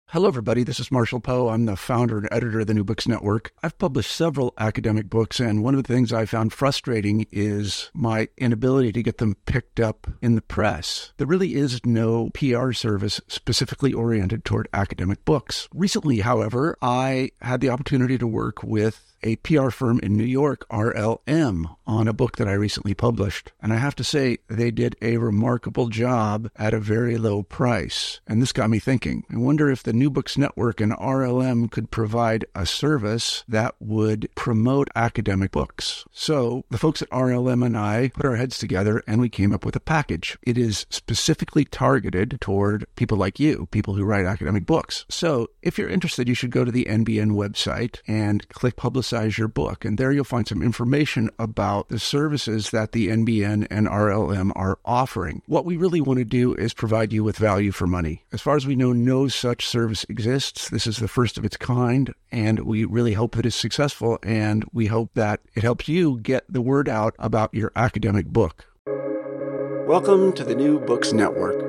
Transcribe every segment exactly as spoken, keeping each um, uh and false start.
Hello, everybody. This is Marshall Poe. I'm the founder and editor of the New Books Network. I've published several academic books, and one of the things I found frustrating is my inability to get them picked up in the press. There really is no P R service specifically oriented toward academic books. Recently, however, I had the opportunity to work with a P R firm in New York, R L M, on a book that I recently published. And I have to say, they did a remarkable job at a very low price. And this got me thinking. I wonder if the New Books Network and R L M could provide a service that would promote academic books. So the folks at R L M and I put our heads together and we came up with a package. It is specifically targeted toward people like you, people who write academic books. So if you're interested, you should go to the N B N website and click Publicize your book. And there you'll find some information about the services that the N B N and R L M are offering. What we really want to do is provide you with value for money. As far as we know, no such service exists. This is the first of its kind, and we really hope that it's successful, and we hope that it helps you get the word out about your academic book. Welcome to the New Books Network.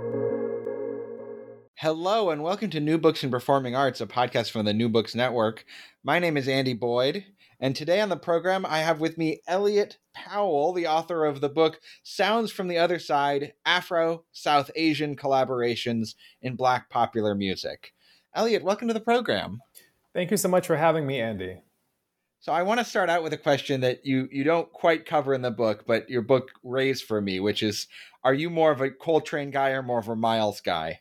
Hello, and welcome to New Books in Performing Arts, a podcast from the New Books Network. My name is Andy Boyd, and today on the program, I have with me Elliot Powell, the author of the book Sounds from the Other Side, Afro-South Asian Collaborations in Black Popular Music. Elliot, welcome to the program. Thank you so much for having me, Andy. So I want to start out with a question that you, you don't quite cover in the book, but your book raised for me, which is, are you more of a Coltrane guy or more of a Miles guy?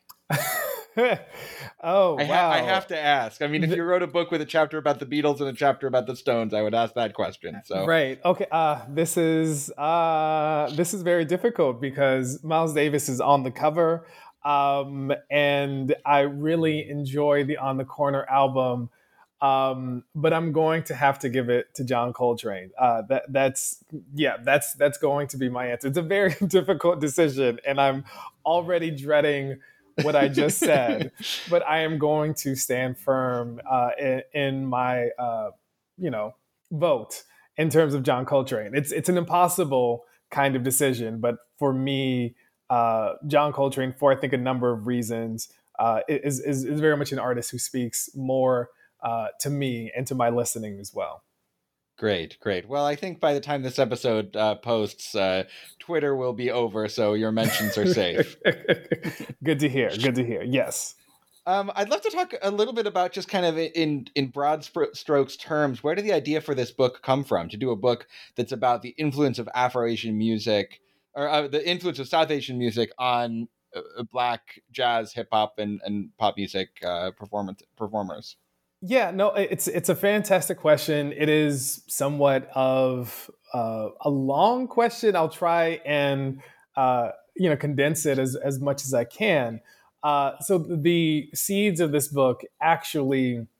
oh, I, ha- wow. I have to ask. I mean, if you wrote a book with a chapter about the Beatles and a chapter about the Stones, I would ask that question. So Right. Okay. Uh, this is uh, this is very difficult because Miles Davis is on the cover, um, and I really enjoy the On the Corner album. Um, but I'm going to have to give it to John Coltrane. Uh, that that's yeah, that's that's going to be my answer. It's a very difficult decision, and I'm already dreading what I just said, but I am going to stand firm uh, in, in my, uh, you know, vote in terms of John Coltrane. It's it's an impossible kind of decision, but for me, uh, John Coltrane, for I think a number of reasons, uh, is, is is very much an artist who speaks more uh, to me and to my listening as well. Great, great. Well, I think by the time this episode uh, posts, uh, Twitter will be over, so your mentions are safe. Good to hear. Good to hear. Yes. Um, I'd love to talk a little bit about just kind of in, in broad sp- strokes terms, where did the idea for this book come from? To do a book that's about the influence of Afro-Asian music, or uh, the influence of South Asian music on uh, Black jazz, hip-hop, and, and pop music uh, performance performers. Yeah, no, it's it's a fantastic question. It is somewhat of uh, a long question. I'll try and uh, you know condense it as as much as I can. Uh, so the seeds of this book actually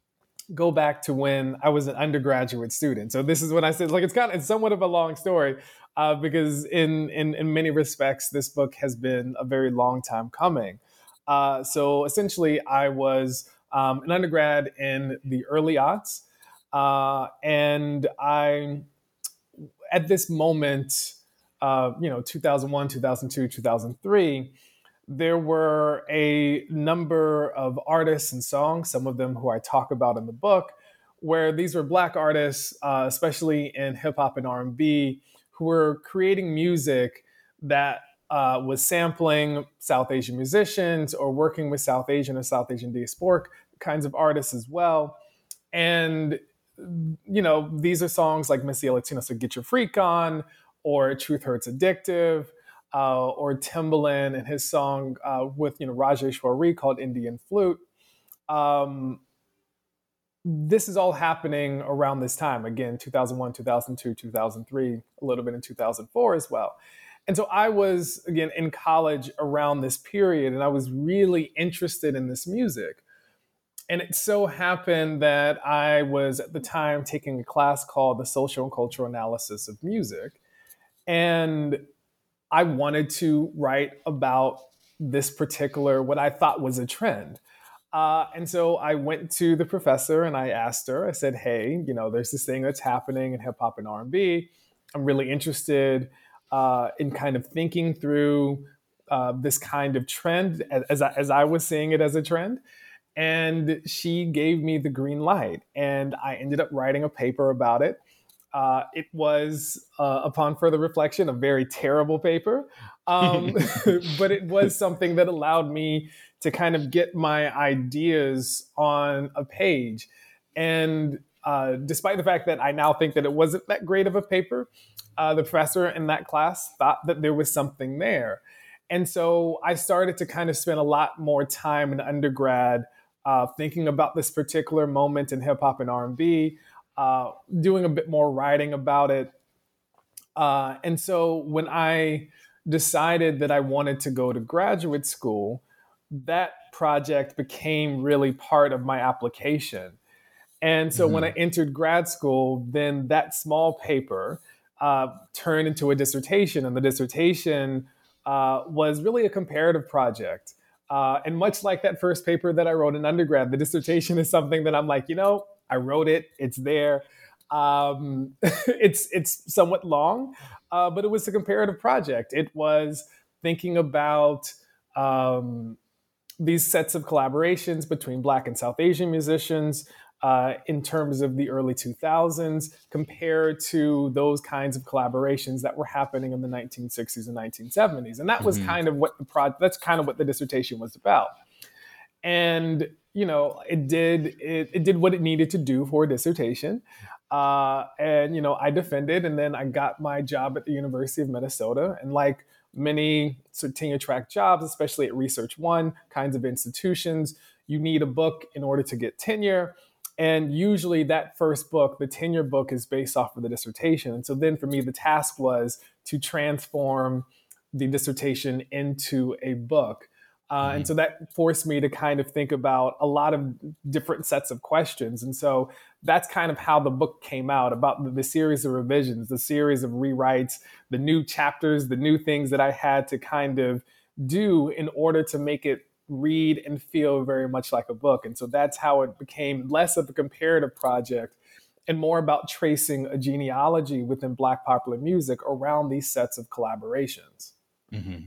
go back to when I was an undergraduate student. So this is when I said, like, it's kind of it's somewhat of a long story uh, because in, in in many respects, this book has been a very long time coming. Uh, so essentially, I was Um, an undergrad in the early aughts. Uh, and I, at this moment, uh, you know, two thousand one, two thousand two, two thousand three, there were a number of artists and songs, some of them who I talk about in the book, where these were Black artists, uh, especially in hip hop and R and B, who were creating music that Uh, was sampling South Asian musicians or working with South Asian or South Asian diasporic kinds of artists as well. And, you know, these are songs like Missy Latina, so Get Your Freak On, or Truth Hurts Addictive, uh, or Timbaland and his song uh, with, you know, Rajesh Wari called Indian Flute. Um, this is all happening around this time. Again, two thousand one, two thousand two, two thousand three, a little bit in two thousand four as well. And so I was, again, in college around this period, and I was really interested in this music. And it so happened that I was at the time taking a class called the Social and Cultural Analysis of Music. And I wanted to write about this particular, what I thought was a trend. Uh, and so I went to the professor and I asked her, I said, hey, you know, there's this thing that's happening in hip hop and R and B. I'm really interested uh, in kind of thinking through uh, this kind of trend as, as, I, as I was seeing it as a trend. And she gave me the green light, and I ended up writing a paper about it. Uh, it was, uh, upon further reflection, a very terrible paper, um, but it was something that allowed me to kind of get my ideas on a page. And uh, despite the fact that I now think that it wasn't that great of a paper, uh, the professor in that class thought that there was something there. And so I started to kind of spend a lot more time in undergrad uh, thinking about this particular moment in hip hop and R and B, uh, doing a bit more writing about it. Uh, and so when I decided that I wanted to go to graduate school, that project became really part of my application. And so mm-hmm. when I entered grad school, then that small paper uh, turned into a dissertation, and the dissertation uh, was really a comparative project. Uh, and much like that first paper that I wrote in undergrad, the dissertation is something that I'm like, you know, I wrote it, it's there. Um, it's it's somewhat long, uh, but it was a comparative project. It was thinking about um, these sets of collaborations between Black and South Asian musicians uh, in terms of the early two thousands compared to those kinds of collaborations that were happening in the nineteen sixties and nineteen seventies. And that was mm-hmm. kind of what the pro- that's kind of what the dissertation was about. And, you know, it did it, it did what it needed to do for a dissertation. Uh, and, you know, I defended, and then I got my job at the University of Minnesota. And like many sort of tenure track jobs, especially at Research One kinds of institutions, you need a book in order to get tenure. And usually that first book, the tenure book, is based off of the dissertation. And so then for me, the task was to transform the dissertation into a book. Uh, mm-hmm. And so that forced me to kind of think about a lot of different sets of questions. And so that's kind of how the book came out, about the, the series of revisions, the series of rewrites, the new chapters, the new things that I had to kind of do in order to make it read and feel very much like a book. And so that's how it became less of a comparative project and more about tracing a genealogy within Black popular music around these sets of collaborations. Mm-hmm.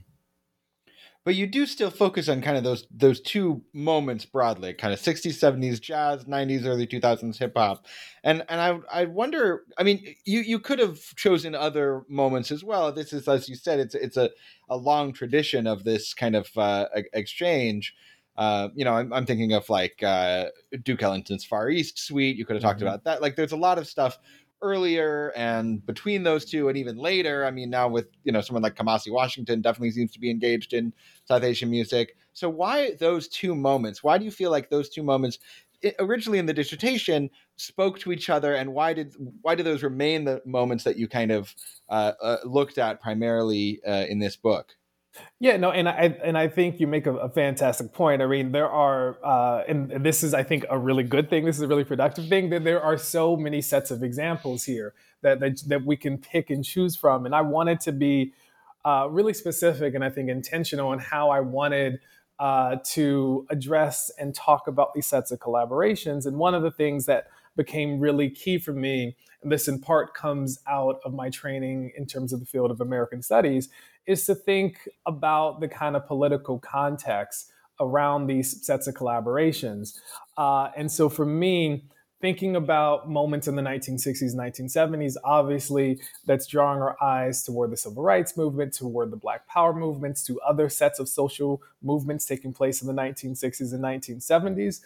But you do still focus on kind of those those two moments broadly, kind of sixties, seventies jazz, nineties, early two thousands hip hop. And and I I wonder, I mean, you, you could have chosen other moments as well. This is, as you said, it's it's a, a long tradition of this kind of uh, exchange. Uh, you know, I'm, I'm thinking of like uh, Duke Ellington's Far East Suite. You could have talked mm-hmm. about that. Like there's a lot of stuff earlier and between those two, and even later. I mean, now with, you know, someone like Kamasi Washington definitely seems to be engaged in South Asian music. So why those two moments? Why do you feel like those two moments it, originally in the dissertation spoke to each other, and why did why do those remain the moments that you kind of uh, uh, looked at primarily uh, in this book? Yeah, no, and I and I think you make a, a fantastic point. I mean, there are, uh, and this is, I think, a really good thing. This is a really productive thing. That there are so many sets of examples here that that, that we can pick and choose from. And I wanted to be uh, really specific and I think intentional in how I wanted uh, to address and talk about these sets of collaborations. And one of the things that became really key for me, and this in part comes out of my training in terms of the field of American Studies, is to think about the kind of political context around these sets of collaborations. Uh, and so for me, thinking about moments in the nineteen sixties, nineteen seventies, obviously that's drawing our eyes toward the civil rights movement, toward the Black Power movements, to other sets of social movements taking place in the nineteen sixties and nineteen seventies.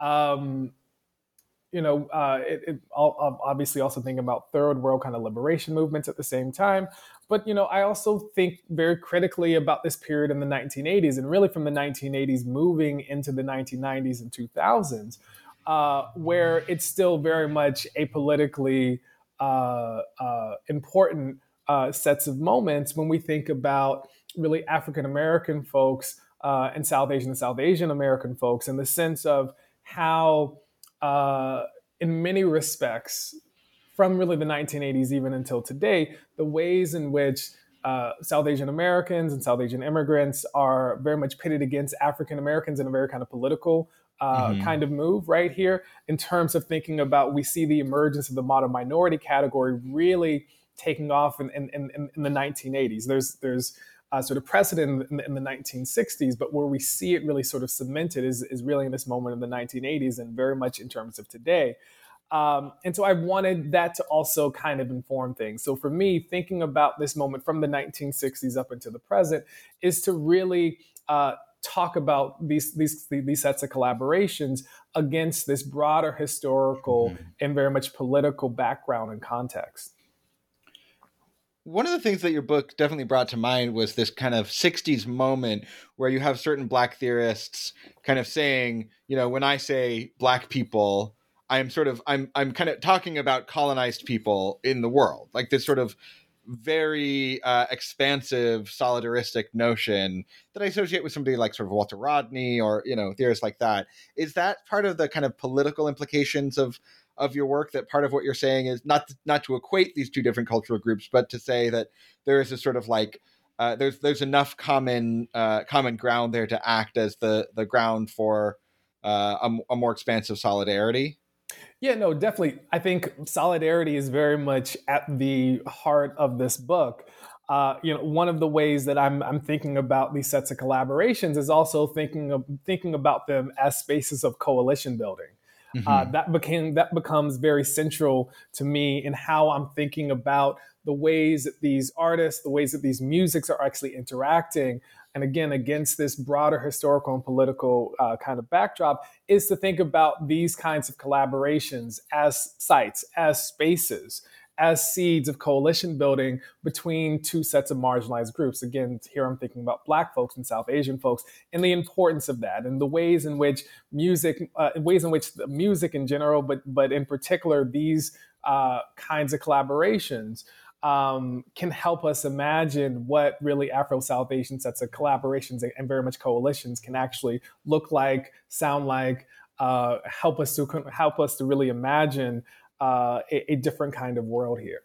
Um, You know, uh, it, it I'll obviously also think about third world kind of liberation movements at the same time. But, you know, I also think very critically about this period in the nineteen eighties, and really from the nineteen eighties moving into the nineteen nineties and two thousands, uh, where it's still very much a politically uh, uh, important uh, sets of moments when we think about really African American folks uh, and South Asian and South Asian American folks, in the sense of how Uh, in many respects, from really the nineteen eighties even until today, the ways in which uh, South Asian Americans and South Asian immigrants are very much pitted against African Americans in a very kind of political uh, mm-hmm. kind of move right here, in terms of thinking about, we see the emergence of the modern minority category really taking off in, in, in, in the nineteen eighties. There's there's uh, sort of precedent in the, in the nineteen sixties, but where we see it really sort of cemented is, is really in this moment in the nineteen eighties and very much in terms of today. Um, and so I wanted that to also kind of inform things. So for me, thinking about this moment from the nineteen sixties up into the present is to really uh, talk about these, these, these sets of collaborations against this broader historical mm-hmm. and very much political background and context. One of the things that your book definitely brought to mind was this kind of sixties moment where you have certain Black theorists kind of saying, you know, when I say Black people, I'm sort of, I'm, I'm kind of talking about colonized people in the world, like this sort of very uh, expansive solidaristic notion that I associate with somebody like sort of Walter Rodney or, you know, theorists like that. Is that part of the kind of political implications of of your work, that part of what you're saying is not not to equate these two different cultural groups, but to say that there is a sort of like uh, there's there's enough common uh, common ground there to act as the the ground for uh, a, a more expansive solidarity? Yeah, no, definitely. I think solidarity is very much at the heart of this book. Uh, you know, one of the ways that I'm I'm thinking about these sets of collaborations is also thinking of thinking about them as spaces of coalition building. Mm-hmm. Uh, that became that becomes very central to me in how I'm thinking about the ways that these artists, the ways that these musics are actually interacting. And again, against this broader historical and political uh, kind of backdrop, is to think about these kinds of collaborations as sites, as spaces, as seeds of coalition building between two sets of marginalized groups. Again, here I'm thinking about Black folks and South Asian folks and the importance of that and the ways in which music, uh, ways in which the music in general, but but in particular, these uh, kinds of collaborations um, can help us imagine what really Afro-South Asian sets of collaborations and, and very much coalitions can actually look like, sound like, uh, help us to help us to really imagine Uh, a, a different kind of world here.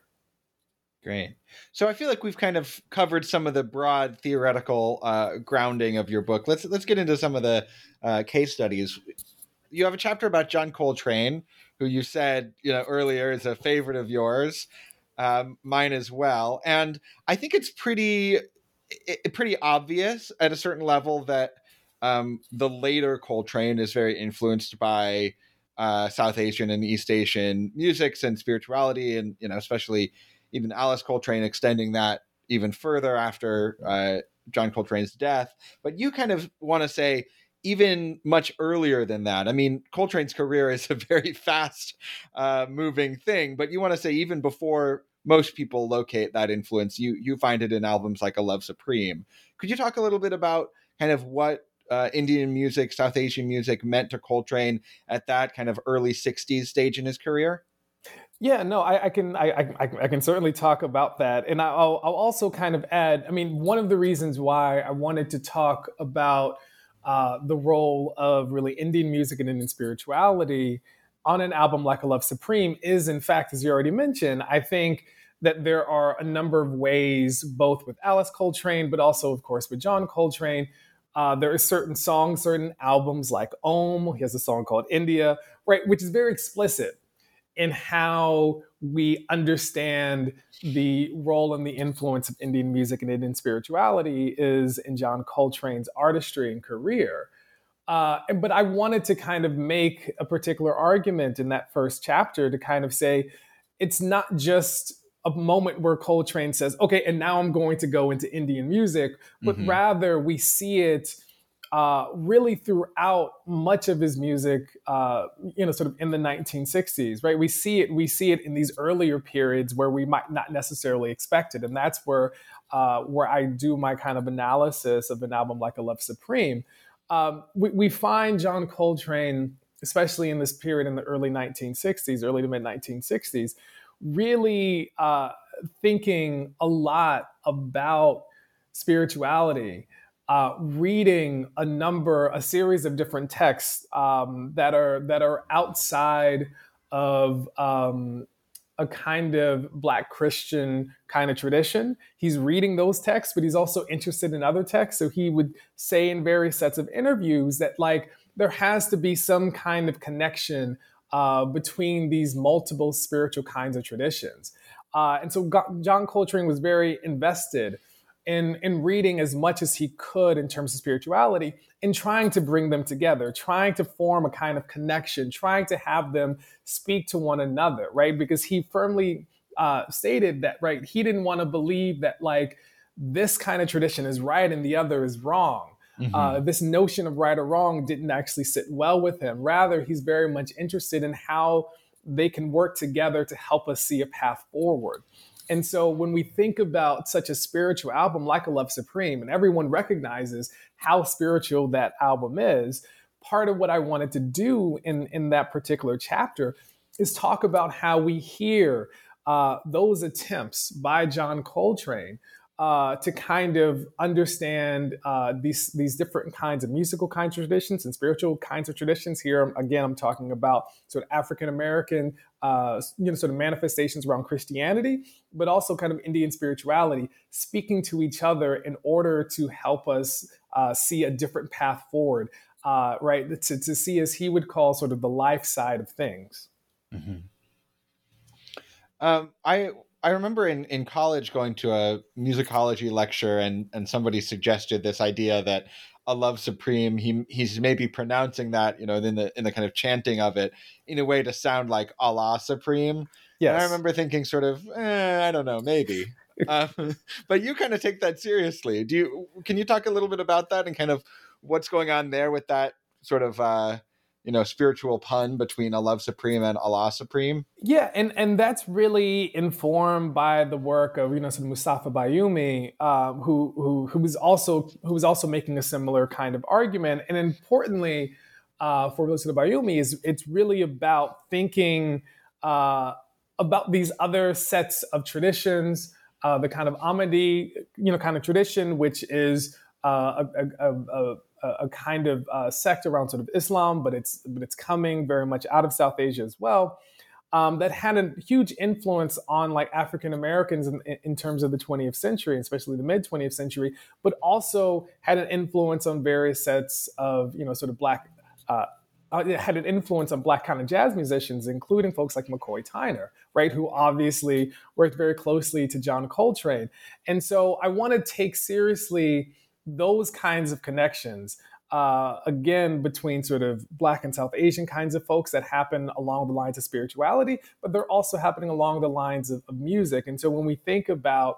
Great. So I feel like we've kind of covered some of the broad theoretical uh, grounding of your book. Let's let's get into some of the uh, case studies. You have a chapter about John Coltrane, who you said, you know, earlier is a favorite of yours, um, mine as well. And I think it's pretty it, pretty obvious at a certain level that um, the later Coltrane is very influenced by Uh, South Asian and East Asian musics and spirituality, and you know, especially even Alice Coltrane extending that even further after uh, John Coltrane's death. But you kind of want to say even much earlier than that. I mean, Coltrane's career is a very fast uh, moving thing, but you want to say even before most people locate that influence, you you find it in albums like A Love Supreme. Could you talk a little bit about kind of what Uh, Indian music, South Asian music meant to Coltrane at that kind of early sixties stage in his career? Yeah, no, I, I can I, I, I can certainly talk about that, and I'll, I'll also kind of add. I mean, one of the reasons why I wanted to talk about uh, the role of really Indian music and Indian spirituality on an album like A Love Supreme is, in fact, as you already mentioned, I think that there are a number of ways, both with Alice Coltrane, but also, of course, with John Coltrane. Uh, there are certain songs, certain albums like Om. He has a song called India, right, which is very explicit in how we understand the role and the influence of Indian music and Indian spirituality is in John Coltrane's artistry and career. Uh, but I wanted to kind of make a particular argument in that first chapter to kind of say it's not just a moment where Coltrane says, okay, and now I'm going to go into Indian music, but mm-hmm. rather we see it uh, really throughout much of his music, uh, you know, sort of in the nineteen sixties, right? We see it, we see it in these earlier periods where we might not necessarily expect it. And that's where, uh, where I do my kind of analysis of an album like A Love Supreme. Um, we, we find John Coltrane, especially in this period in the early nineteen sixties, early to mid nineteen sixties, really uh, thinking a lot about spirituality, uh, reading a number, a series of different texts um, that are that are outside of um, a kind of Black Christian kind of tradition. He's reading those texts, but he's also interested in other texts. So he would say in various sets of interviews that like there has to be some kind of connection Uh, between these multiple spiritual kinds of traditions. Uh, and so Go- John Coltrane was very invested in, in reading as much as he could in terms of spirituality and trying to bring them together, trying to form a kind of connection, trying to have them speak to one another, right? Because he firmly uh, stated that, right, he didn't want to believe that like this kind of tradition is right and the other is wrong. Mm-hmm. Uh, this notion of right or wrong didn't actually sit well with him. Rather, he's very much interested in how they can work together to help us see a path forward. And so when we think about such a spiritual album like A Love Supreme, and everyone recognizes how spiritual that album is, part of what I wanted to do in, in that particular chapter is talk about how we hear uh, those attempts by John Coltrane Uh, to kind of understand uh, these these different kinds of musical kinds of traditions and spiritual kinds of traditions. Here, again, I'm talking about sort of African American, uh, you know, sort of manifestations around Christianity, but also kind of Indian spirituality, speaking to each other in order to help us uh, see a different path forward, uh, right? To, to see, as he would call, sort of the life side of things. Mm-hmm. Um, I. I remember in, in college going to a musicology lecture and, and somebody suggested this idea that A Love Supreme, he he's maybe pronouncing that, you know, in the in the kind of chanting of it in a way to sound like Allah Supreme. Yes. And I remember thinking sort of, eh, I don't know, maybe. um, but you kind of take that seriously. Do you? Can you talk a little bit about that and kind of what's going on there with that sort of uh, you know, spiritual pun between A Love Supreme and Allah Supreme? Yeah, and, and that's really informed by the work of, you know, sort of Mustafa Bayoumi, uh, who who who was also who was also making a similar kind of argument. And importantly, uh, for Mustafa Bayoumi, is it's really about thinking uh, about these other sets of traditions, uh, the kind of Ahmadi, you know, kind of tradition, which is uh, a, a, a, a a kind of uh, sect around sort of Islam, but it's but it's coming very much out of South Asia as well, um, that had a huge influence on like African Americans in, in terms of the twentieth century, especially the mid twentieth century, but also had an influence on various sets of, you know, sort of Black, uh, it had an influence on Black kind of jazz musicians, including folks like McCoy Tyner, right, who obviously worked very closely to John Coltrane. And so I want to take seriously those kinds of connections, uh, again, between sort of Black and South Asian kinds of folks that happen along the lines of spirituality, but they're also happening along the lines of, of music. And so when we think about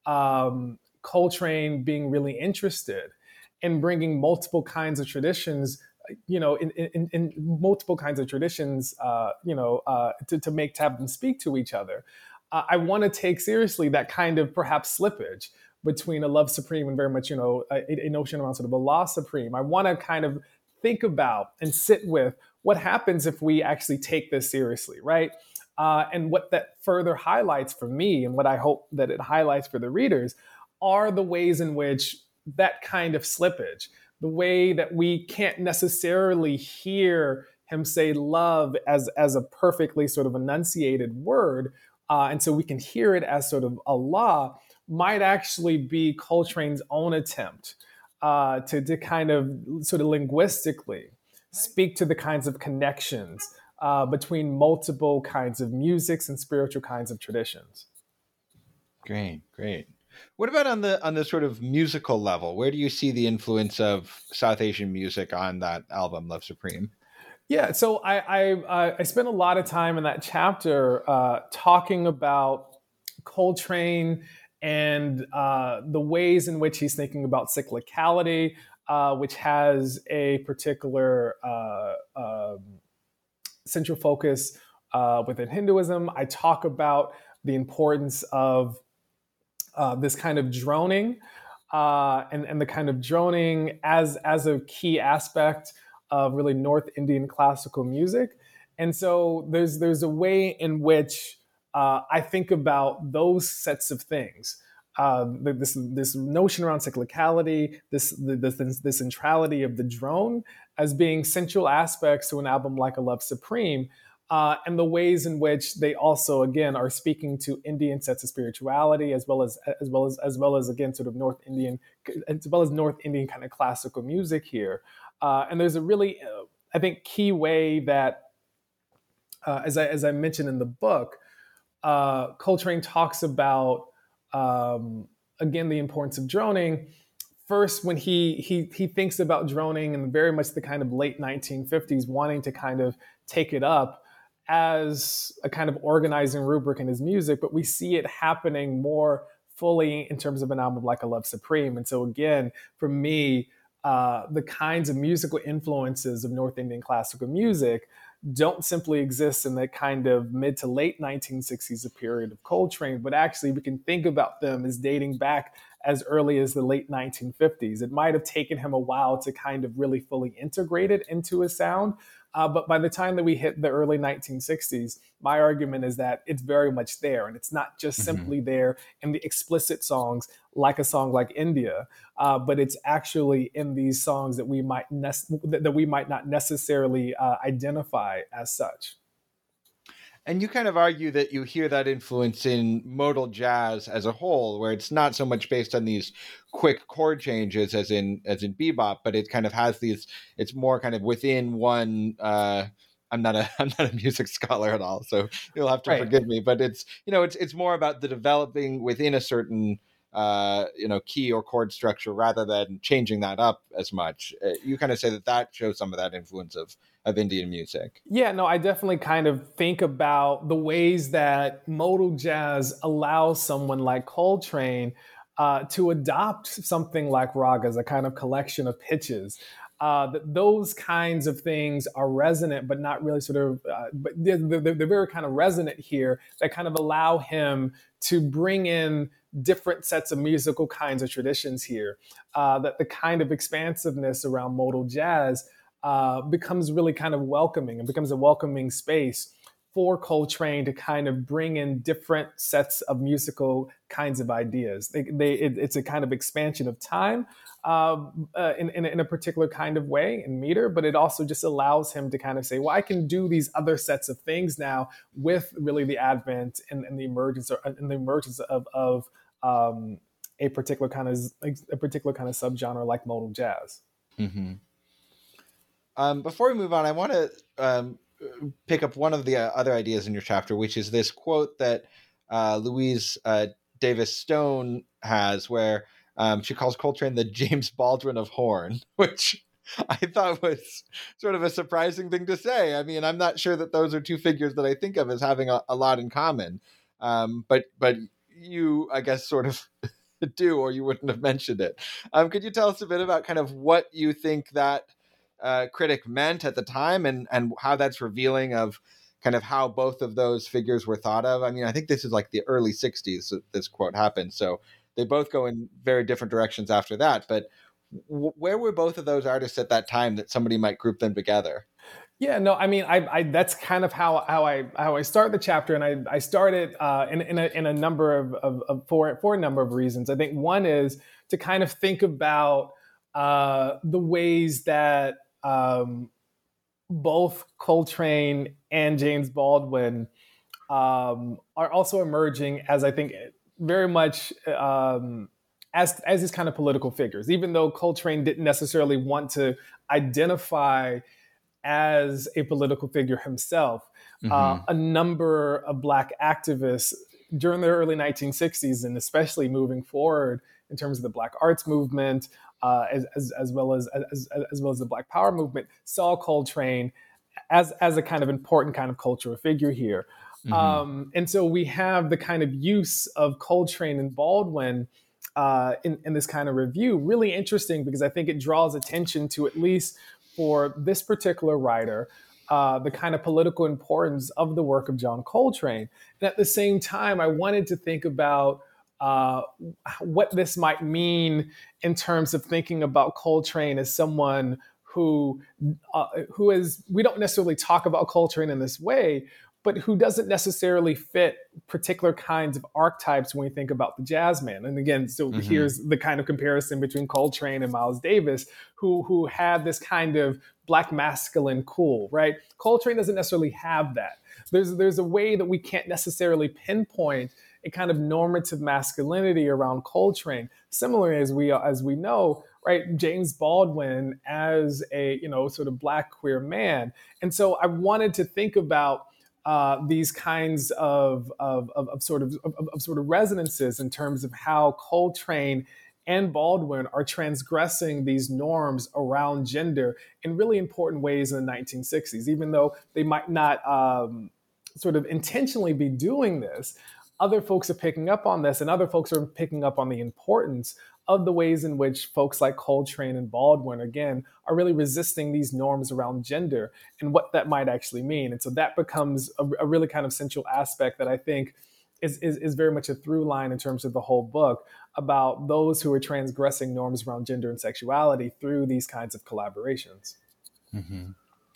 um, Coltrane being really interested in bringing multiple kinds of traditions, you know, in, in, in multiple kinds of traditions, uh, you know, uh, to, to make, to have them speak to each other, uh, I want to take seriously that kind of perhaps slippage between A Love Supreme and very much, you know, a, a notion around sort of Allah Supreme. I want to kind of think about and sit with what happens if we actually take this seriously, right? Uh, and what that further highlights for me, and what I hope that it highlights for the readers, are the ways in which that kind of slippage, the way that we can't necessarily hear him say love as, as a perfectly sort of enunciated word, uh, and so we can hear it as sort of Allah, might actually be Coltrane's own attempt uh, to, to kind of sort of linguistically speak to the kinds of connections uh, between multiple kinds of musics and spiritual kinds of traditions. Great, great. What about on the on the sort of musical level? Where do you see the influence of South Asian music on that album, Love Supreme? Yeah, so I I, uh, I spent a lot of time in that chapter uh, talking about Coltrane and uh, the ways in which he's thinking about cyclicality, uh, which has a particular uh, um, central focus uh, within Hinduism. I talk about the importance of uh, this kind of droning uh, and, and the kind of droning as, as a key aspect of really North Indian classical music. And so there's, there's a way in which Uh, I think about those sets of things, uh, this this notion around cyclicality, this, this this centrality of the drone as being central aspects to an album like A Love Supreme, uh, and the ways in which they also again are speaking to Indian sets of spirituality as well as as well as as well as again sort of North Indian as well as North Indian kind of classical music here. Uh, and there's a really uh, I think key way that uh, as I as I mentioned in the book. Uh, Coltrane talks about um, again, the importance of droning. First, when he he he thinks about droning in very much the kind of late nineteen fifties, wanting to kind of take it up as a kind of organizing rubric in his music, but we see it happening more fully in terms of an album like A Love Supreme. And so again, for me, uh, the kinds of musical influences of North Indian classical music don't simply exist in that kind of mid to late nineteen sixties period of Coltrane, but actually we can think about them as dating back as early as the late nineteen fifties. It might have taken him a while to kind of really fully integrate it into his sound. Uh, but by the time that we hit the early nineteen sixties, my argument is that it's very much there. And it's not just mm-hmm. simply there in the explicit songs, like a song like India, uh, but it's actually in these songs that we might ne- that we might not necessarily uh, identify as such. And you kind of argue that you hear that influence in modal jazz as a whole, where it's not so much based on these quick chord changes as in as in bebop, but it kind of has these. It's more kind of within one. Uh, I'm not a I'm not a music scholar at all, so you'll have to right. forgive me. But it's you know it's it's more about the developing within a certain uh, you know key or chord structure rather than changing that up as much. Uh, you kind of say that that shows some of that influence of. of Indian music. Yeah, no, I definitely kind of think about the ways that modal jazz allows someone like Coltrane uh, to adopt something like ragas, a kind of collection of pitches. Uh, that those kinds of things are resonant, but not really sort of, uh, but they're, they're, they're very kind of resonant here that kind of allow him to bring in different sets of musical kinds of traditions here. Uh, that the kind of expansiveness around modal jazz Uh, becomes really kind of welcoming and becomes a welcoming space for Coltrane to kind of bring in different sets of musical kinds of ideas. They, they, it, it's a kind of expansion of time uh, uh, in, in, in a particular kind of way in meter, but it also just allows him to kind of say, well, I can do these other sets of things now with really the advent and, and the emergence or, and the emergence of, of um, a particular kind of a particular kind of subgenre like modal jazz. Mm-hmm. Um, before we move on, I want to um, pick up one of the uh, other ideas in your chapter, which is this quote that uh, Louise uh, Davis Stone has, where um, she calls Coltrane the James Baldwin of horn, which I thought was sort of a surprising thing to say. I mean, I'm not sure that those are two figures that I think of as having a, a lot in common, um, but but you, I guess, sort of do, or you wouldn't have mentioned it. Um, could you tell us a bit about kind of what you think that Uh, critic meant at the time and and how that's revealing of kind of how both of those figures were thought of? I mean, I think this is like the early sixties that this quote happened, so they both go in very different directions after that, but w- where were both of those artists at that time that somebody might group them together? Yeah, no, I mean, I, I that's kind of how how I how I start the chapter, and I I started uh, in in a, in a number of, of, of for for a number of reasons. I think one is to kind of think about uh, the ways that Um, both Coltrane and James Baldwin um, are also emerging as, I think, very much um, as as these kind of political figures. Even though Coltrane didn't necessarily want to identify as a political figure himself, mm-hmm. uh, a number of Black activists during the early nineteen sixties, and especially moving forward in terms of the Black arts movement, Uh, as, as, as well as, as as well as the Black Power movement, saw Coltrane as as a kind of important kind of cultural figure here. Mm-hmm. Um, and so we have the kind of use of Coltrane and Baldwin uh, in, in this kind of review really interesting, because I think it draws attention to, at least for this particular writer, uh, the kind of political importance of the work of John Coltrane. And at the same time, I wanted to think about Uh, what this might mean in terms of thinking about Coltrane as someone who, uh, who is, we don't necessarily talk about Coltrane in this way, but who doesn't necessarily fit particular kinds of archetypes when we think about the jazz man. And again, so mm-hmm. here's the kind of comparison between Coltrane and Miles Davis, who, who had this kind of Black masculine cool, right? Coltrane doesn't necessarily have that. There's, there's a way that we can't necessarily pinpoint a kind of normative masculinity around Coltrane. Similarly, as we as we know, right, James Baldwin as a, you know, sort of Black queer man. And so I wanted to think about uh, these kinds of of, of, of sort of, of of sort of resonances in terms of how Coltrane and Baldwin are transgressing these norms around gender in really important ways in the nineteen sixties, even though they might not um, sort of intentionally be doing this. Other folks are picking up on this, and other folks are picking up on the importance of the ways in which folks like Coltrane and Baldwin, again, are really resisting these norms around gender and what that might actually mean. And so that becomes a, a really kind of central aspect that I think is, is, is very much a through line in terms of the whole book about those who are transgressing norms around gender and sexuality through these kinds of collaborations. Mm-hmm.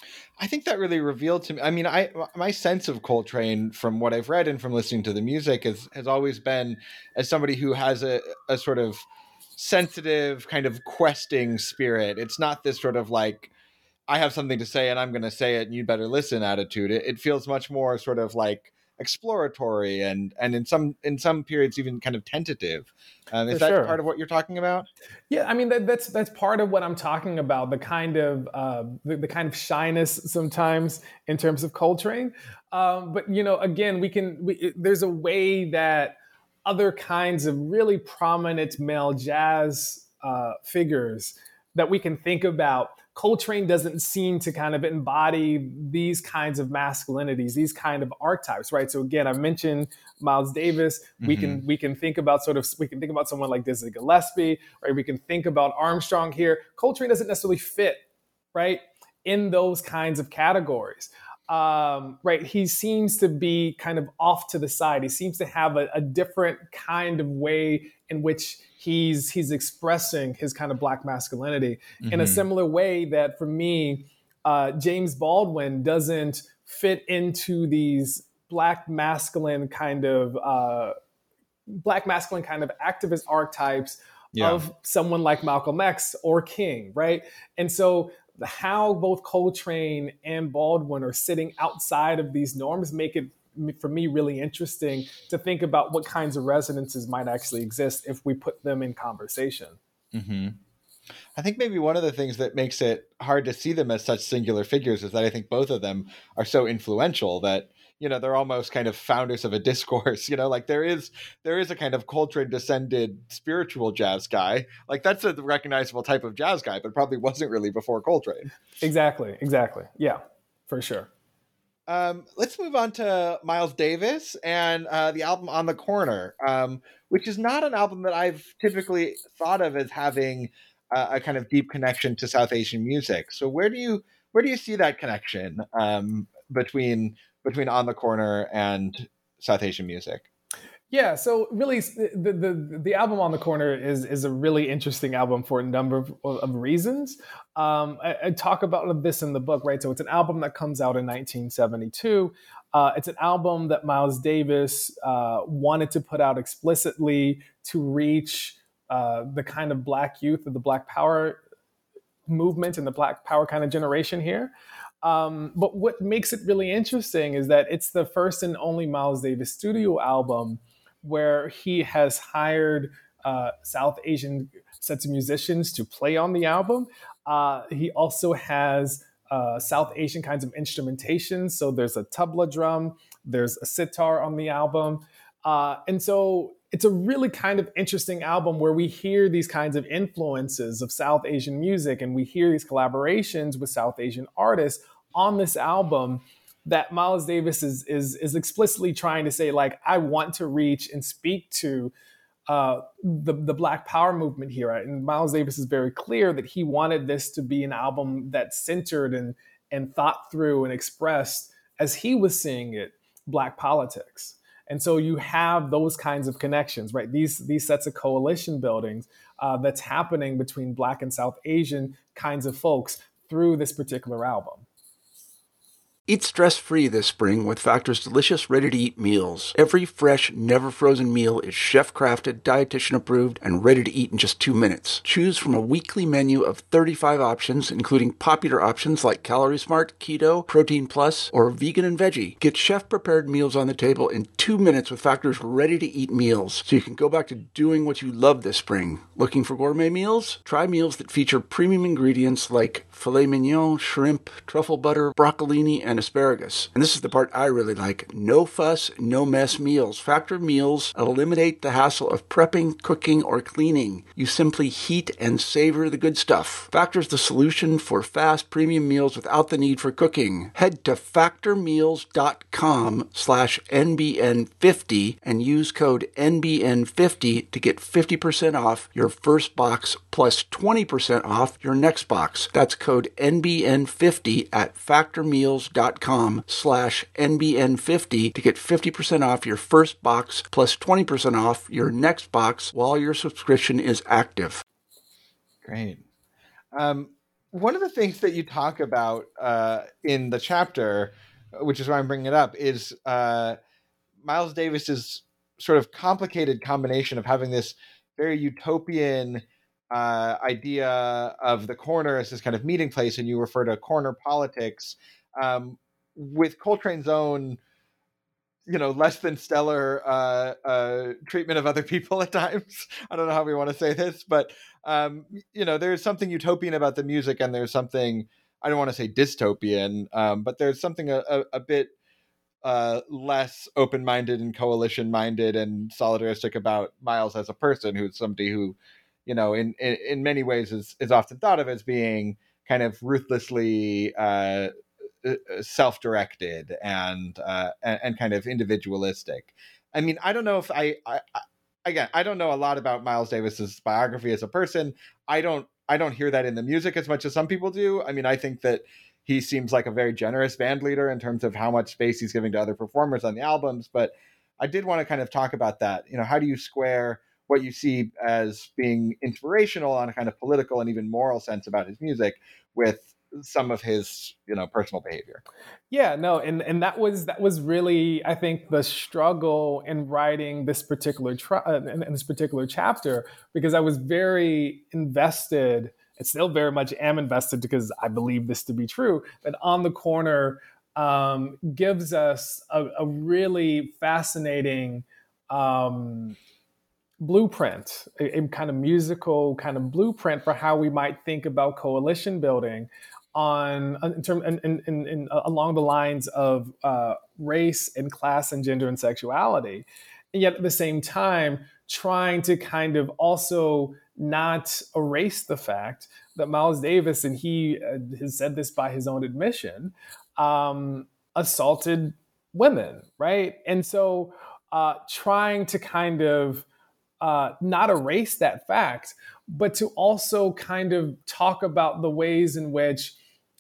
I think that really revealed to me. I mean, I my sense of Coltrane from what I've read and from listening to the music is, has always been as somebody who has a, a sort of sensitive kind of questing spirit. It's not this sort of like, I have something to say and I'm going to say it and you better listen attitude. It, it feels much more sort of like exploratory and and in some in some periods even kind of tentative. Um, is For that sure. part of what you're talking about? Yeah, I mean that, that's that's part of what I'm talking about. The kind of uh, the, the kind of shyness sometimes in terms of Coltrane. Um, but you know, again, we can. We, there's a way that other kinds of really prominent male jazz uh, figures that we can think about. Coltrane doesn't seem to kind of embody these kinds of masculinities, these kind of archetypes, right? So again, I mentioned Miles Davis. Mm-hmm. We can we can think about sort of we can think about someone like Dizzy Gillespie, right? We can think about Armstrong here. Coltrane doesn't necessarily fit, right, in those kinds of categories. Um, right, he seems to be kind of off to the side. He seems to have a, a different kind of way in which he's he's expressing his kind of Black masculinity mm-hmm. in a similar way that, for me, uh, James Baldwin doesn't fit into these Black masculine kind of uh, Black masculine kind of activist archetypes yeah. of someone like Malcolm X or King, right? And so how both Coltrane and Baldwin are sitting outside of these norms make it, for me, really interesting to think about what kinds of resonances might actually exist if we put them in conversation. Mm-hmm. I think maybe one of the things that makes it hard to see them as such singular figures is that I think both of them are so influential that, you know, they're almost kind of founders of a discourse, you know, like there is there is a kind of Coltrane descended spiritual jazz guy. Like that's a recognizable type of jazz guy, but probably wasn't really before Coltrane. Exactly. Exactly. Yeah, for sure. Um, let's move on to Miles Davis and uh, the album On the Corner, um, which is not an album that I've typically thought of as having uh, a kind of deep connection to South Asian music. So where do you where do you see that connection um, between between On the Corner and South Asian music? Yeah, so really, the, the the album On the Corner is is a really interesting album for a number of, of reasons. Um, I, I talk about this in the book, right? So it's an album that comes out in nineteen seventy-two. Uh, it's an album that Miles Davis uh, wanted to put out explicitly to reach uh, the kind of Black youth of the Black Power movement and the Black Power kind of generation here. Um, but what makes it really interesting is that it's the first and only Miles Davis studio album where he has hired uh, South Asian sets of musicians to play on the album. Uh, he also has uh, South Asian kinds of instrumentation. So there's a tabla drum, there's a sitar on the album. Uh, and so it's a really kind of interesting album where we hear these kinds of influences of South Asian music and we hear these collaborations with South Asian artists on this album that Miles Davis is, is, is explicitly trying to say, like, I want to reach and speak to uh, the, the Black Power movement here. And Miles Davis is very clear that he wanted this to be an album that centered and, and thought through and expressed, as he was seeing it, Black politics. And so you have those kinds of connections, right? These, these sets of coalition buildings uh, that's happening between Black and South Asian kinds of folks through this particular album. Eat stress-free this spring with Factor's delicious, ready-to-eat meals. Every fresh, never-frozen meal is chef-crafted, dietitian-approved, and ready to eat in just two minutes. Choose from a weekly menu of thirty-five options, including popular options like Calorie Smart, Keto, Protein Plus, or Vegan and Veggie. Get chef-prepared meals on the table in two minutes with Factor's ready-to-eat meals, so you can go back to doing what you love this spring. Looking for gourmet meals? Try meals that feature premium ingredients like filet mignon, shrimp, truffle butter, broccolini, and and asparagus. And this is the part I really like. No fuss, no mess meals. Factor meals eliminate the hassle of prepping, cooking, or cleaning. You simply heat and savor the good stuff. Factor's the solution for fast premium meals without the need for cooking. Head to factormeals.com slash NBN50 and use code N B N fifty to get fifty percent off your first box plus twenty percent off your next box. That's code N B N fifty at factormeals.com slash NBN50 to get fifty percent off your first box plus twenty percent off your next box while your subscription is active. Great. Um, one of the things that you talk about uh, in the chapter, which is why I'm bringing it up, is uh, Miles Davis's sort of complicated combination of having this very utopian uh, idea of the corner as this kind of meeting place, and you refer to corner politics, um, with Coltrane's own, you know, less than stellar uh, uh, treatment of other people at times. I don't know how we want to say this, but, um, you know, there's something utopian about the music, and there's something, I don't want to say dystopian, um, but there's something a, a, a bit uh, less open-minded and coalition-minded and solidaristic about Miles as a person, who's somebody who, you know, in, in, in many ways is, is often thought of as being kind of ruthlessly uh, self-directed and, uh, and and kind of individualistic. I mean, I don't know if I, I, I again, I don't know a lot about Miles Davis's biography as a person. I don't I don't hear that in the music as much as some people do. I mean, I think that he seems like a very generous band leader in terms of how much space he's giving to other performers on the albums. But I did want to kind of talk about that. You know, how do you square what you see as being inspirational on a kind of political and even moral sense about his music with some of his, you know, personal behavior? Yeah, no, and and that was that was really, I think, the struggle in writing this particular tra- uh, in, in this particular chapter, because I was very invested, and still very much am invested, because I believe this to be true, that On the Corner um, gives us a, a really fascinating um, blueprint, a, a kind of musical kind of blueprint for how we might think about coalition building on in term in, in, in, in along the lines of uh, race and class and gender and sexuality, and yet at the same time trying to kind of also not erase the fact that Miles Davis, and he uh, has said this by his own admission, um, assaulted women, right? And so uh, trying to kind of Uh, not erase that fact, but to also kind of talk about the ways in which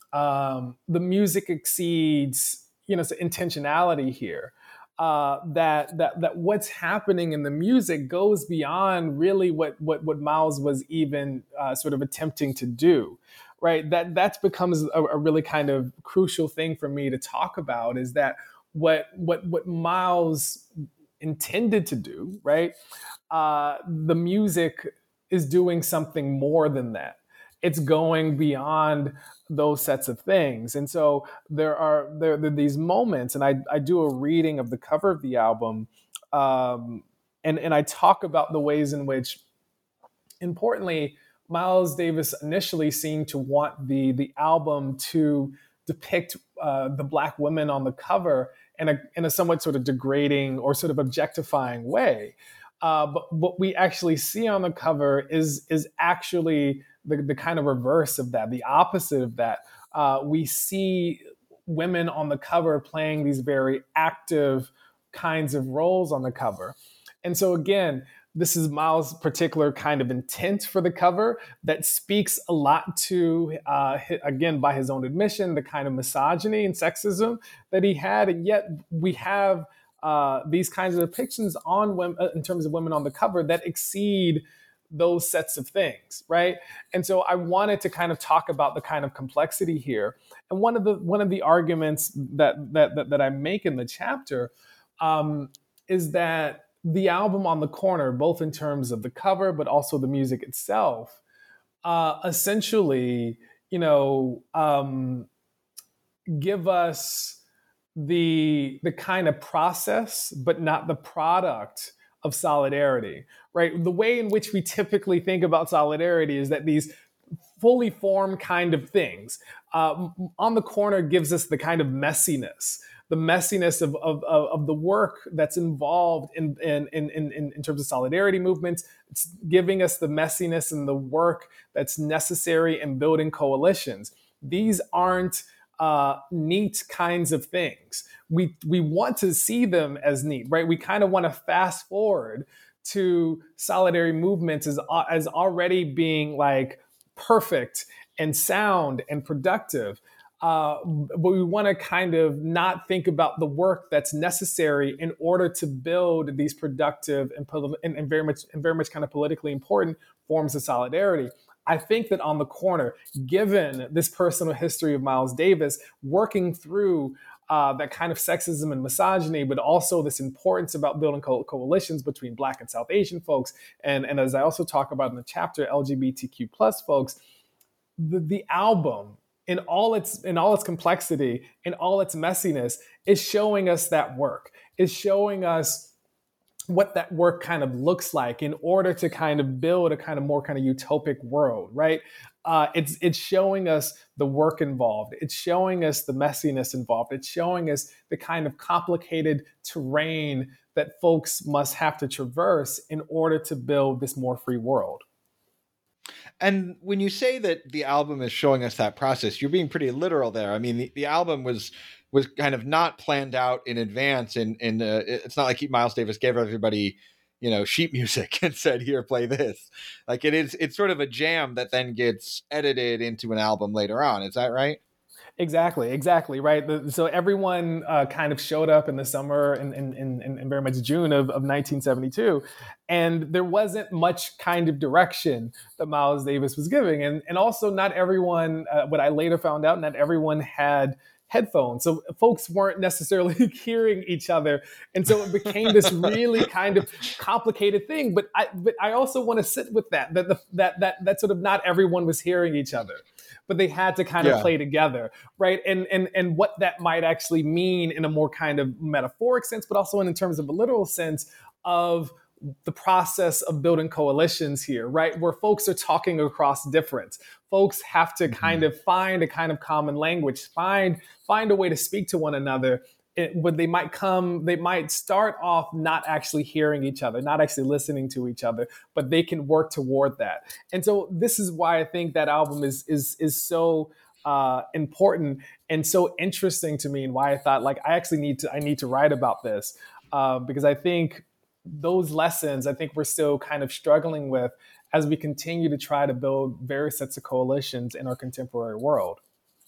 um, the music exceeds, you know, intentionality here. Uh, that that that what's happening in the music goes beyond really what what what Miles was even uh, sort of attempting to do, right? That that becomes a, a really kind of crucial thing for me to talk about, is that what what what Miles intended to do, right? Uh, the music is doing something more than that. It's going beyond those sets of things. And so there are there, there are these moments, and I, I do a reading of the cover of the album, um, and, and I talk about the ways in which, importantly, Miles Davis initially seemed to want the, the album to depict uh, the Black women on the cover in a, in a somewhat sort of degrading or sort of objectifying way. Uh, but what we actually see on the cover is is actually the, the kind of reverse of that, the opposite of that. Uh, we see women on the cover playing these very active kinds of roles on the cover. And so again, this is Miles' particular kind of intent for the cover that speaks a lot to, uh, again, by his own admission, the kind of misogyny and sexism that he had. And yet we have Uh, these kinds of depictions on women, uh, in terms of women on the cover, that exceed those sets of things, right? And so I wanted to kind of talk about the kind of complexity here. And one of the one of the arguments that that that, that I make in the chapter um, is that the album On the Corner, both in terms of the cover but also the music itself, uh, essentially, you know, um, give us the the kind of process, but not the product of solidarity, right? The way in which we typically think about solidarity is that these fully formed kind of things. Uh, On the Corner gives us the kind of messiness, the messiness of, of, of the work that's involved in, in, in, in, in terms of solidarity movements. It's giving us the messiness and the work that's necessary in building coalitions. These aren't uh, neat kinds of things. We, we want to see them as neat, right? We kind of want to fast forward to solidarity movements as, as already being like perfect and sound and productive. Uh, but we want to kind of not think about the work that's necessary in order to build these productive and, and, and very much and very much kind of politically important forms of solidarity. I think that On the Corner, given this personal history of Miles Davis, working through uh, that kind of sexism and misogyny, but also this importance about building co- coalitions between Black and South Asian folks, and, and as I also talk about in the chapter, L G B T Q plus folks, the, the album, in all its in all its complexity, in all its messiness, is showing us that work, is showing us what that work kind of looks like in order to kind of build a kind of more kind of utopic world, right? Uh, it's it's showing us the work involved. It's showing us the messiness involved. It's showing us the kind of complicated terrain that folks must have to traverse in order to build this more free world. And when you say that the album is showing us that process, you're being pretty literal there. I mean, the, the album was was kind of not planned out in advance. And, and uh, it's not like he, Miles Davis gave everybody, you know, sheet music and said, here, play this. Like it is, it's sort of a jam that then gets edited into an album later on. Is that right? Exactly, exactly, right. The, so everyone uh, kind of showed up in the summer in, in, in, in very much June of, of nineteen seventy-two. And there wasn't much kind of direction that Miles Davis was giving. And, and also not everyone, uh, what I later found out, not everyone had headphones. So folks weren't necessarily hearing each other. And so it became this really kind of complicated thing. But I, but I also want to sit with that, that, the, that, that, that sort of not everyone was hearing each other, but they had to kind of yeah. play together, right? And, and, and what that might actually mean in a more kind of metaphoric sense, but also in terms of a literal sense of the process of building coalitions here, right? Where folks are talking across difference. Folks have to kind mm-hmm. of find a kind of common language, find, find a way to speak to one another. It, but they might come, they might start off not actually hearing each other, not actually listening to each other, but they can work toward that. And so this is why I think that album is, is, is so uh, important and so interesting to me, and why I thought like, I actually need to, I need to write about this uh, because I think those lessons, I think we're still kind of struggling with as we continue to try to build various sets of coalitions in our contemporary world.